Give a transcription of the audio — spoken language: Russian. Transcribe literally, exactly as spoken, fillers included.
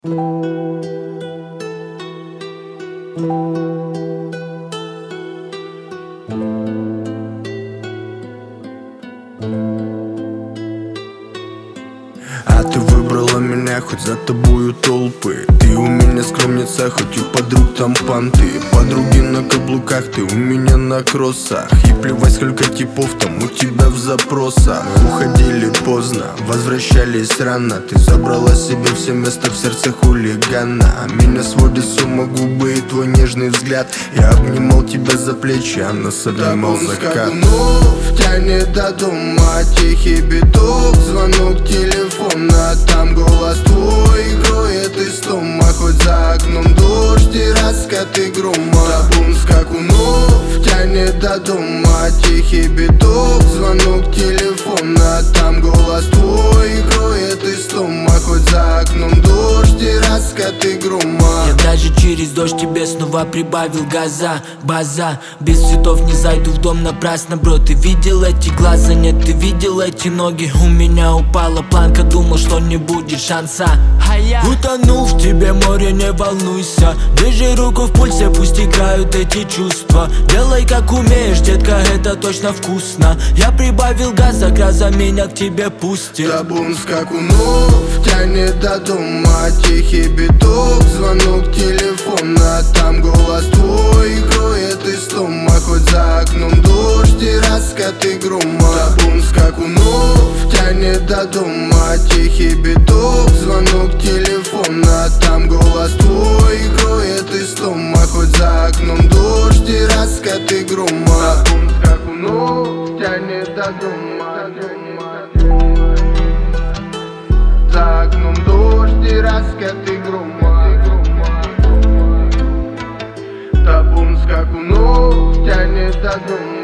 А ты выбрала меня, хоть за тобою толпы. Ты у меня скромница, хоть у подруг там понты. Подруги на каблуках, ты у меня на кроссах. И плевать, сколько типов там у тебя в запросах. Мы уходили поздно, возвращались рано. Ты забрала себе все место в сердце хулигана. Меня сводит с ума губы и твой нежный взгляд. Я обнимал тебя за плечи, а нас обнимал закат. Тянет до дома тихий биток, звонок телефона, там голос твой кроет из дома. Хоть за окном дождь и раскаты грома, табун скакунов тянет до дома тихий биток, звонок телефона, там голос твой кроет из дома. Хоть за окном дождь и раскаты грома. Я даже через дождь тебе снова прибавил газа. База, без цветов не зайду в дом напрасно, бро. Ты видел эти глаза? Нет, ты видел эти ноги? У меня упала планка, думал, что не будет шанса. Утонул в тебе, море, не волнуйся. Держи руку в пульсе, пусть играют эти чувства. Делай как умеешь, детка, это точно вкусно. Я прибавил газа, гроза меня к тебе пустит. Табун скакунов тянет до дома тихий биток, звонок телефона, там голос твой кроет из дома. Хоть за окном дождь и раскаты грома, табун скакунов тянет до дома тихий биток, звонок телефона, там голос твой кроет из дома. Хоть за окном дождь и раскаты грома, табун скакунов тянет до дома, за окном дождь и раскаты грома, табун скакунов тянет до дома.